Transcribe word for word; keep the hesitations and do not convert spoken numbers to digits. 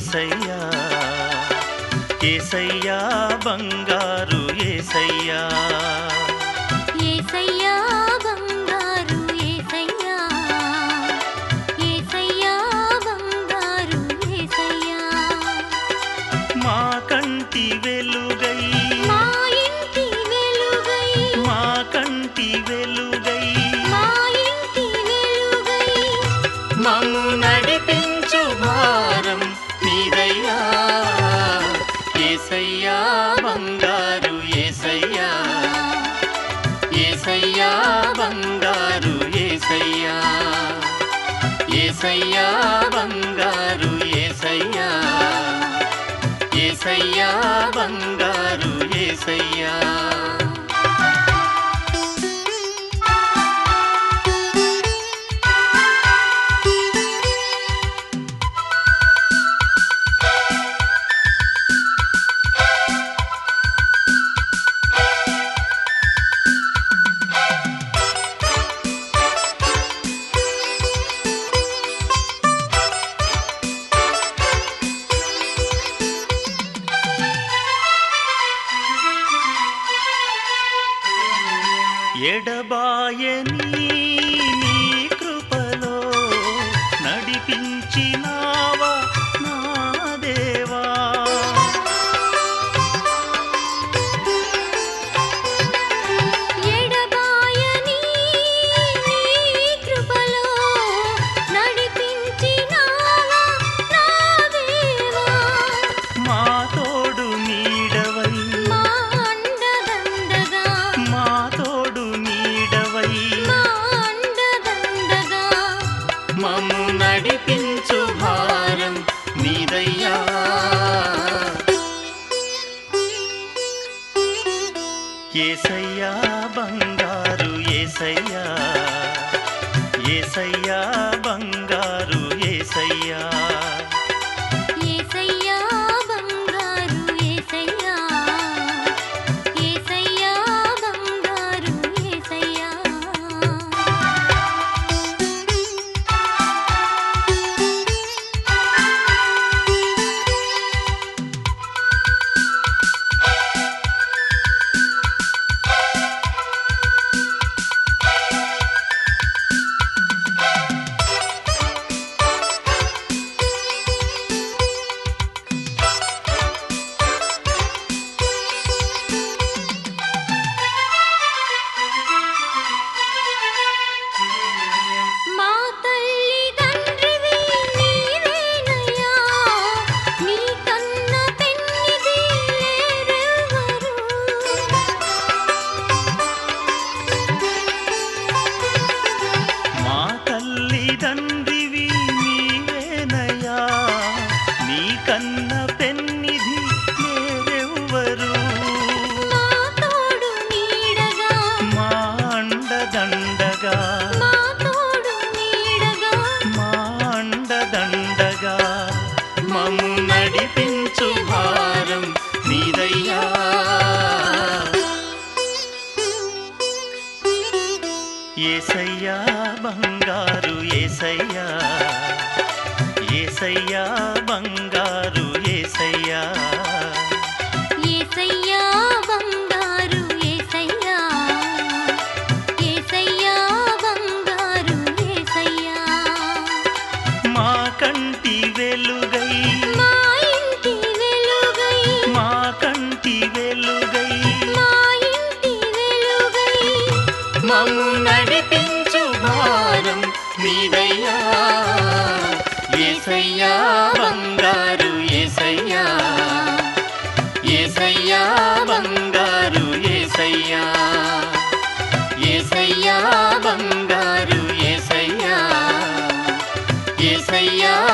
యేసయ్యా యేసయ్యా బంగారు యేసయ్యా యేసయ్యా బంగారు యేసయ్యా యేసయ్యా బంగారు యేసయ్యా మా కంటి వెలుగై మా ఇంటి వెలుగై మా కంటి వెలుగై మా ఇంటి వెలుగై మమ్ము నడిపించు భారం నీదయ్యా యేసయ్యా బంగారు యేసయ్యా యేసయ్యా బంగారు యేసయ్యా యేసయ్యా బంగారు యేసయ్యా యేసయ్యా బంగారు యేసయ్యా ఎడబాయని నీ కృపలో నడిపించినావా నా దేవా ఎడబాయని నీ కృపలో నడిపించినావా నా దేవా మా తోడు నీడవై మా అండదండగా మా తోడు నీడవై మా అండదండగా మమ్ము నడిపించు భారం నీదయ్యా యేసయ్యా బంగారు యేసయ్యా యేసయ్యా బంగారు యేసయ్యా యేసయ్యా బంగారు యేసయ్యా యేసయ్యా బంగారు యేసయ్యా మా తల్లిదండ్రివి నీవేనయ్యా నీ కన్న పెన్నిది లేరెవ్వరు మా తల్లిదండ్రివి నీవేనయ్యా నీ కన్న పెన్నిధి లేరెవ్వరు మా తోడు నీడగా మా అండదండగా మా తోడు నీడగా మా అండదండగా మమ్ము నడిపించు భారం నీదయ్యా యేసయ్యా బంగారు యేసయ్యా యేసయ్యా బంగారు యేసయ్యా యేసయ్యా బంగారు యేసయ్యా యేసయ్యా బంగారు యేసయ్యా మా కంటి వెలుగై మా ఇంటి వెలుగై మా కంటి వెలుగై మా ఇంటి వెలుగై మమ్ము నడిపించు భారం నీదయ్యా యేసయ్యా బంగారు యేసయ్యా యేసయ్యా బంగారు యేసయ్యా యేసయ్యా బంగారు యేసయ్యా యేసయ్యా